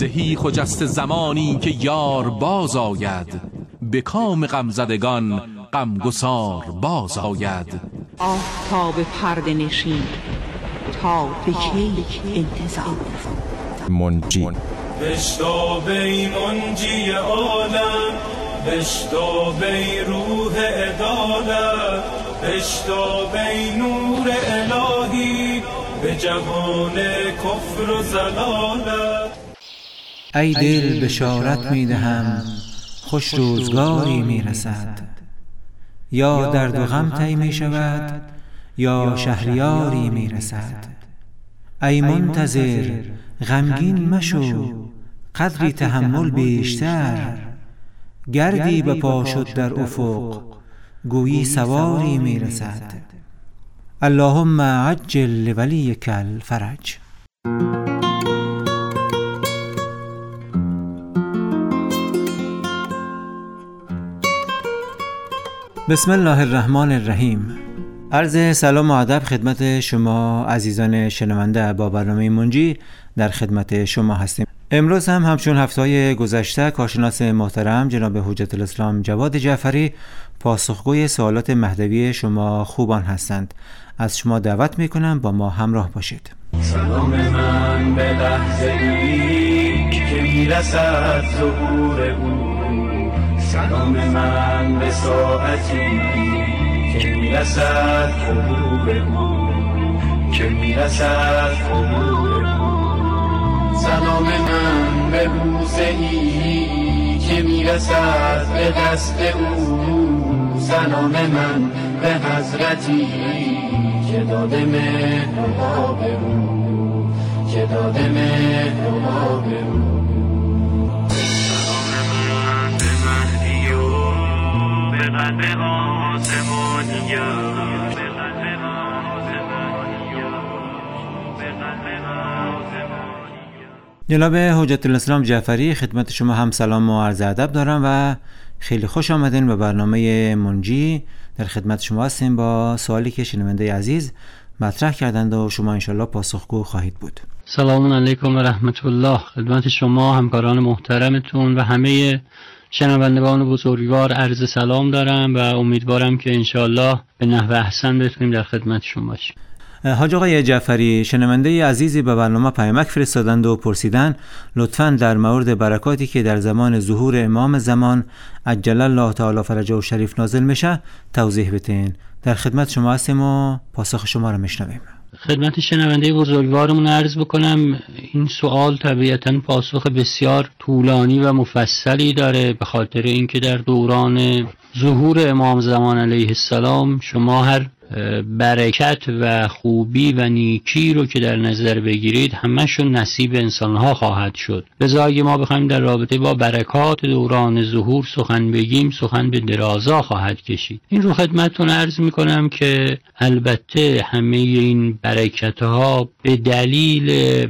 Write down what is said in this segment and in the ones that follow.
زهی خجست زمانی که یار باز آید، به کام غمزدگان غمگسار باز آید. آفتاب پرده نشین تا به کی انتظار؟ منجی بشتابی منجی عالم، بشتابی روح عدالت، بشتابی نور الهی به جهان کفر و زلالت. ای دل بشارت میدهم خوش روزگاری میرسد، یا درد و غم طی میشود یا شهریاری میرسد. ای منتظر غمگین مشو قدری تحمل بیشتر، گردی به پا شد در افق گویی سواری میرسد. اللهم عجل لولیک الفرج. بسم الله الرحمن الرحیم. عرض سلام و ادب خدمت شما عزیزان شنونده. با برنامه منجی در خدمت شما هستیم. امروز هم همچون هفته‌های گذشته کارشناس محترم جناب حجت الاسلام جواد جعفری پاسخگوی سوالات مهدوی شما خوبان هستند. از شما دعوت میکنم با ما همراه باشید. سلام من به لحظه‌ای که میرسد ظهور او، سلام من به ساعتی که میرسد غروب او، که میرسد غروب او. سلام من به بوسه‌ای که میرسد به دست او، سلام من به حضرتی که داده مهربا به او، که داده مهربا به او. سلام من به مهدی و به قلب آسمانی، به قلب آسمانی، به قلب آسمانی. جناب حجت الاسلام جعفری خدمت شما هم سلام و عرض ادب دارم و خیلی خوش آمدین به برنامه منجی. در خدمت شما هستیم با سوالی که شنونده عزیز مطرح کردند و شما انشالله پاسخگو خواهید بود. سلام علیکم و رحمت الله. خدمت شما همکاران محترمتون و همه شنوندگان بزرگوار عرض سلام دارم و امیدوارم که انشالله به نحو احسن بتونیم در خدمت شما باشیم. حاج آقای جعفری، شنونده عزیزی به برنامه پیامک فرستادند و پرسیدند لطفاً در مورد برکاتی که در زمان ظهور امام زمان عجل الله تعالی فرجه و شریف نازل میشه توضیح بدین. در خدمت شما هستیم و پاسخ شما رو میشنویم. خدمت شنونده بزرگوارمون عرض بکنم این سوال طبیعتاً پاسخ بسیار طولانی و مفصلی داره، به خاطر اینکه در دوران ظهور امام زمان علیه السلام شما هر برکت و خوبی و نیکی رو که در نظر بگیرید همشون نصیب انسانها خواهد شد. لذا اگه ما بخوایم در رابطه با برکات دوران ظهور سخن بگیم سخن به درازا خواهد کشید. این رو خدمتتون عرض میکنم که البته همه این برکتها به دلیل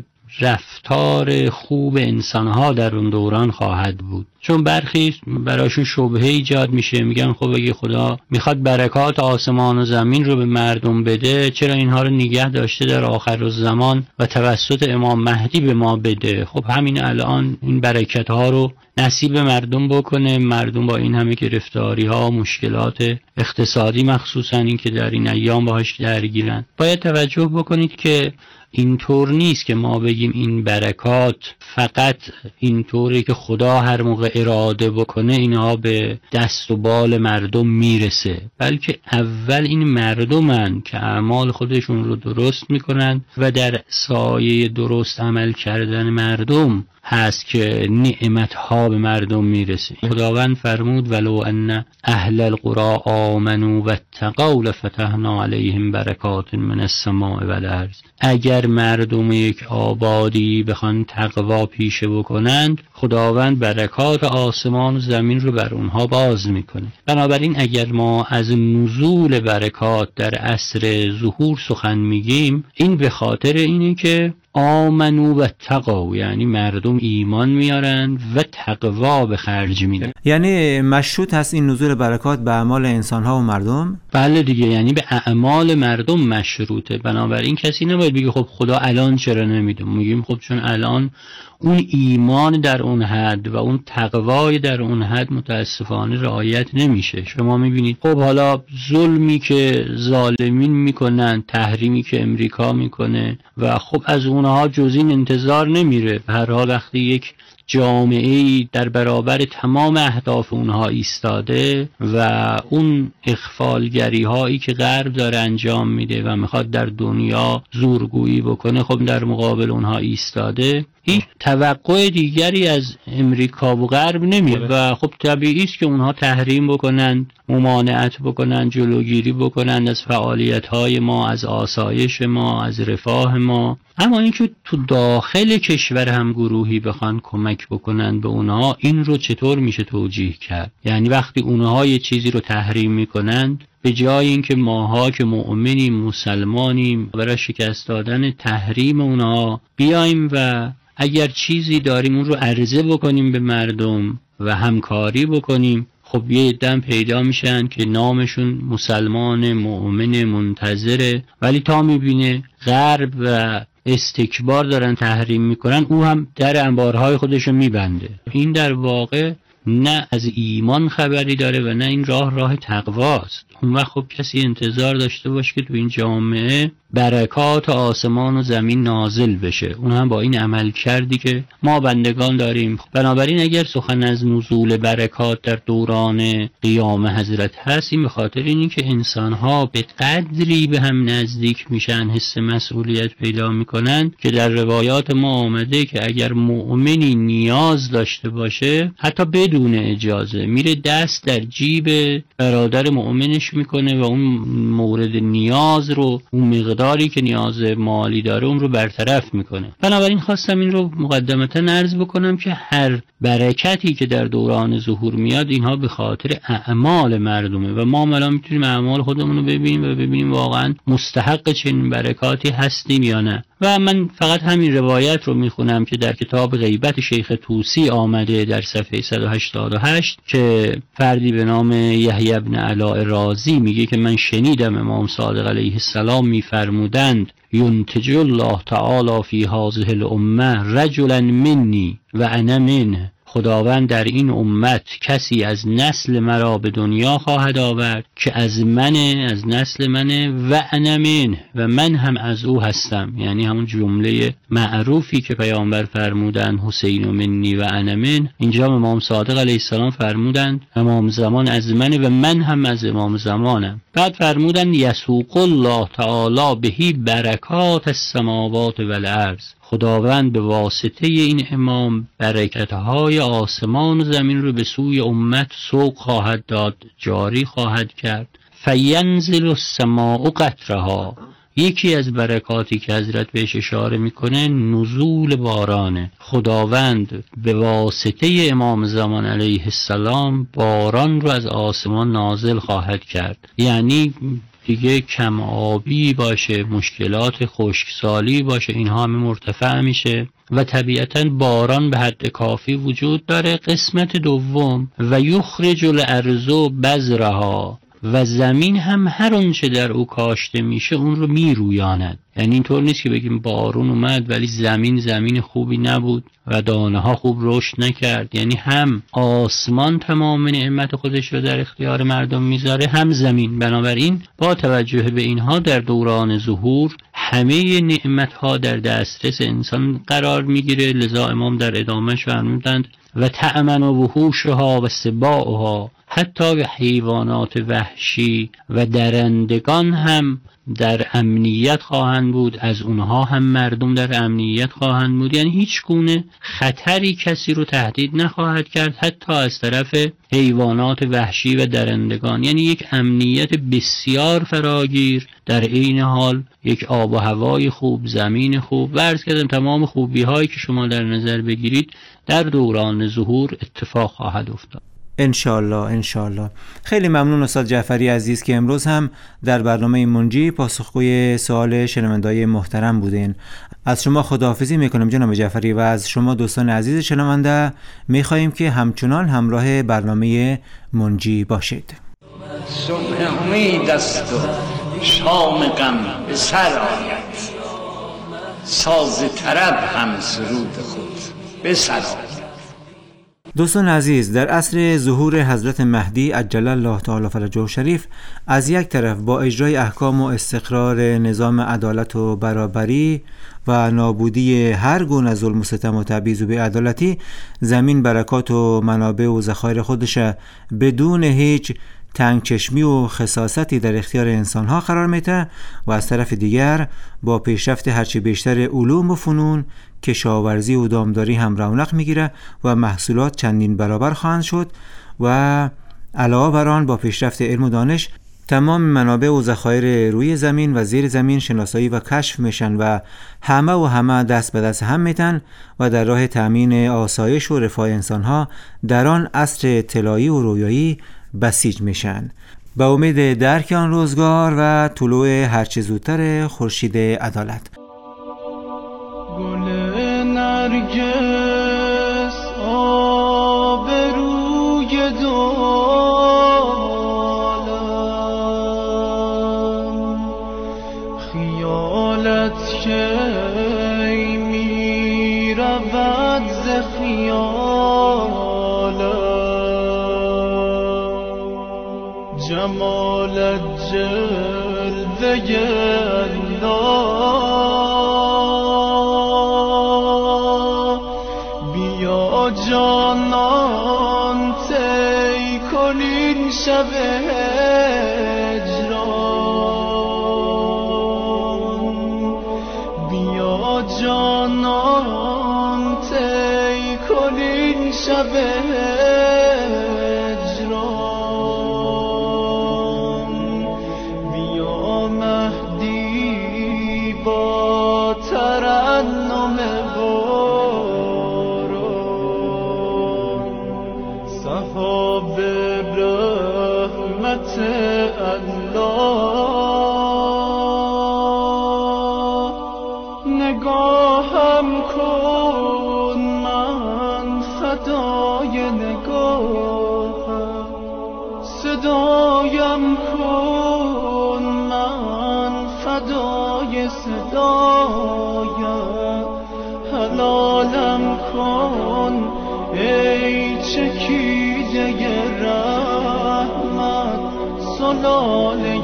رفتار خوب انسانها در اون دوران خواهد بود، چون برخی براشون شبهه ایجاد میشه، میگن خب اگه خدا میخواد برکات آسمان و زمین رو به مردم بده چرا اینها رو نگه داشته در آخر الزمان و توسط امام مهدی به ما بده؟ خب همین الان این برکت ها رو نصیب مردم بکنه. مردم با این همه گرفتاری ها مشکلات اقتصادی مخصوصا این که در این ایام باهاش درگیرن، باید توجه بکنید که اینطور نیست که ما بگیم این برکات فقط اینطوره که خدا هر موقع اراده بکنه اینها به دست و بال مردم میرسه، بلکه اول این مردمن که اعمال خودشون رو درست میکنن و در سایه درست عمل کردن مردم هست که نعمتها به مردم میرسه. خداوند فرمود ولو ان اهل القرى آمنوا واتقوا لفتحنا علیهم برکات من السماء والارض. اگر مردم یک آبادی بخوان تقوا پیشه بکنند خداوند برکات آسمان و زمین رو بر اونها باز میکنه. بنابراین اگر ما از نزول برکات در عصر ظهور سخن میگیم این به خاطر اینه که آمنو و تقوا، یعنی مردم ایمان میارن و تقوا به خرج میدن. یعنی مشروط هست این نزول برکات به اعمال انسان‌ها و مردم؟ بله دیگه، یعنی به اعمال مردم مشروطه. بنابراین کسی نباید بگه خب خدا الان چرا نمیده. میگیم خب چون الان اون ایمان در اون حد و اون تقوای در اون حد متاسفانه رعایت نمیشه. شما میبینید خب حالا ظلمی که ظالمین میکنن، تحریمی که امریکا میکنه و خب از اونها جز این انتظار نمیره. به هر حال وقتی یک جامعه‌ای در برابر تمام اهداف اونها ایستاده و اون اغفالگری هایی که غرب داره انجام میده و میخواد در دنیا زورگویی بکنه، خب در مقابل اونها ایستاده، هیچ توقع دیگری از امریکا و غرب نمیره و خب طبیعی است که اونها تحریم بکنند، ممانعت بکنند، جلوگیری بکنند از فعالیت‌های ما، از آسایش ما، از رفاه ما. اما اینکه تو داخل کشور هم گروهی بخوان کمک بکنند به اونها، این رو چطور میشه توجیه کرد؟ یعنی وقتی اونها یه چیزی رو تحریم میکنند، به جای اینکه ماها که مؤمنیم، مسلمانیم، برای شکست دادن تحریم اونها بیایم و اگر چیزی داریم اون رو عرضه بکنیم به مردم و همکاری بکنیم، خب یه عده‌ام پیدا میشن که نامشون مسلمان، مؤمن، منتظره، ولی تا میبینه غرب و استکبار دارن تحریم میکنن، او هم در انبارهای خودشو میبنده. این در واقع نه از ایمان خبری داره و نه این راه تقواست. اون وقت خب کسی انتظار داشته باشه که تو این جامعه برکات آسمان و زمین نازل بشه، اون هم با این عمل کردی که ما بندگان داریم. بنابراین اگر سخن از نزول برکات در دوران قیام حضرت هست، این به خاطر اینی که انسان‌ها به قدری به هم نزدیک میشن، حس مسئولیت پیدا میکنن که در روایات ما آمده که اگر مؤمنی نیاز داشته باشه، حتی بدون اجازه میره دست در جیب برادر مؤمنش میکنه و اون مورد نیاز رو، اون مقداری که نیاز مالی داره، اون رو برطرف میکنه. بنابراین خواستم این رو مقدمتا عرض بکنم که هر برکتی که در دوران ظهور میاد، اینها به خاطر اعمال مردمه و ما الان میتونیم اعمال خودمون رو ببینیم و ببینیم واقعا مستحق چنین برکاتی هستیم یا نه. و من فقط همین روایت رو میخونم که در کتاب غیبت شیخ طوسی آمده در صفحه 188 که فردی به نام یحیی بن علاء رازی میگه که من شنیدم امام صادق علیه السلام میفرمودند ینتج الله تعالی فی هذه الامه رجلا منی و انا منه. خداوند در این امت کسی از نسل مرا به دنیا خواهد آورد که از منه، از نسل منه، و انا منه، و من هم از او هستم. یعنی همون جمله معروفی که پیامبر فرمودن حسین منی و انا منه، اینجا امام صادق علیه السلام فرمودن امام زمان از منه و من هم از امام زمانم. بعد فرمودن یسوق الله تعالی بهی برکات السماوات و الارض. خداوند به واسطه این امام برکتهای آسمان و زمین رو به سوی امت سوق خواهد داد، جاری خواهد کرد. فینزل السماء قطرها. یکی از برکاتی که حضرت بهش اشاره میکنه نزول بارانه. خداوند به واسطه امام زمان علیه السلام باران رو از آسمان نازل خواهد کرد. یعنی دیگه کم آبی باشه، مشکلات خشکسالی باشه، اینها همه مرتفع میشه و طبیعتاً باران به حد کافی وجود داره. قسمت دوم و یخرج الارض بذرها، و زمین هم هر اونچه در او کاشته میشه اون رو میرویاند. یعنی اینطور نیست که بگیم بارون اومد ولی زمین خوبی نبود و دانه ها خوب رشد نکرد. یعنی هم آسمان تمام نعمت خودش رو در اختیار مردم میذاره، هم زمین. بنابراین با توجه به اینها در دوران ظهور همه نعمت ها در دسترس انسان قرار میگیره. لذا امام در ادامهش فرمودند و تأمن و وحوشها و سباعها، حتی به حیوانات وحشی و درندگان هم در امنیت خواهند بود، از اونها هم مردم در امنیت خواهند بود. یعنی هیچ گونه خطری کسی رو تهدید نخواهد کرد، حتی از طرف حیوانات وحشی و درندگان. یعنی یک امنیت بسیار فراگیر، در عین حال یک آب و هوای خوب، زمین خوب و عرض کردم تمام خوبی هایی که شما در نظر بگیرید در دوران ظهور اتفاق خواهد افتاد. انشالله. خیلی ممنون استاد جعفری عزیز که امروز هم در برنامه منجی پاسخگوی سوال شنونده‌های محترم بودین. از شما خداحافظی میکنم جناب جعفری و از شما دوستان عزیز شنونده میخواییم که همچنان همراه برنامه منجی باشید. صبح امید است و شام غم به سر آید، ساز طرب هم سرود خود به سر آید. دوستان عزیز، در عصر ظهور حضرت مهدی عجل الله تعالی فرجه شریف، از یک طرف با اجرای احکام و استقرار نظام عدالت و برابری و نابودی هر گونه ظلم و ستم و تبعیض و بی‌عدالتی، زمین برکات و منابع و ذخایر خودش بدون هیچ تنگ چشمی و خساستی در اختیار انسانها قرار میده و از طرف دیگر با پیشرفت هرچی بیشتر علوم و فنون، کشاورزی و دامداری هم رونق میگیره و محصولات چندین برابر خواهند شد و علاوه بر آن با پیشرفت علم و دانش تمام منابع و ذخایر روی زمین و زیر زمین شناسایی و کشف میشن و همه دست به دست هم میتن و در راه تأمین آسایش و رفاه انسانها در آن عصر طلایی و رویایی بسیج میشن. به امید درک آن روزگار و طلوع هرچه زودتر خورشید عدالت. گل نرگس آبروی دالم، خیالت که می رود ز خیالم، جمالت جلوه جانان تی کنین شب هجران، بیا جانان تی کنین شب هجران، بیا مهدی با ترنم صحاب رحمت الله، نگاهم کن من فدای نگاهم، صدایم کن من فدای صدایم، حلالم کن ای چکیده رحمت، سلاله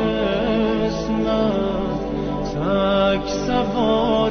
اسمت تک سوار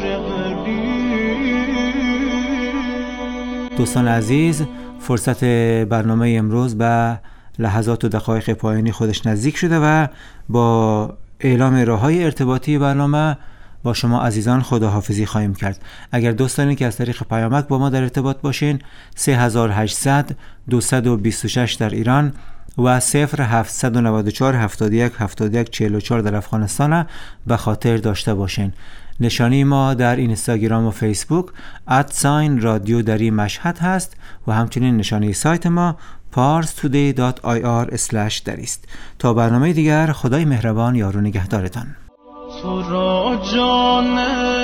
غریب. دوستان عزیز، فرصت برنامه امروز به لحظات و دقایق پایانی خودش نزدیک شده و با اعلام راه‌های ارتباطی برنامه با شما عزیزان خداحافظی خواهیم کرد. اگر دوستانی که از طریق پیامک با ما در ارتباط باشین 3800 226 در ایران و 0794 71 71 44 در افغانستان به خاطر داشته باشین. نشانی ما در اینستاگرام و فیسبوک @رادیو دری مشهد هست و همچنین نشانی سایت ما parstoday.ir/dari است. تا برنامه دیگر، خدای مهربان یار و نگهدارتان. تو را جان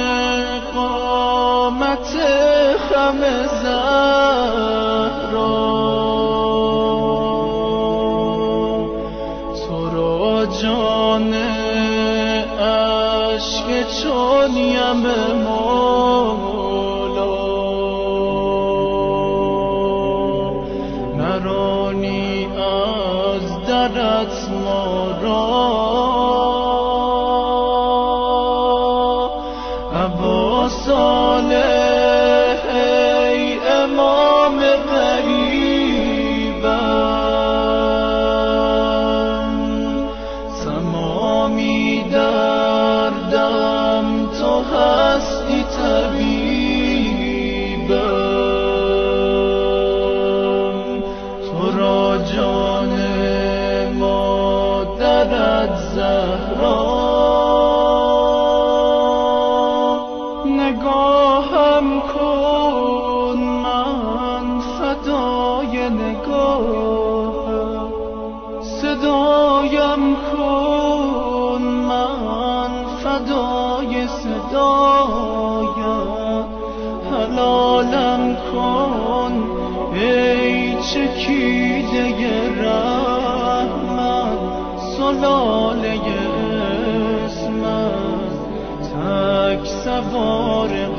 قامت خم زهرا، تو را جان عشق چون یم مولا، نرانی از درت ما را، صالح ای امام غریبم، تمامی دردم تو هستی طبیبم، تو را جان مادرت زهرا، نگاهم کن من فدای نگاه آید، حلالم کن ای چکیده رحمت، سلاله اسمت تک سوار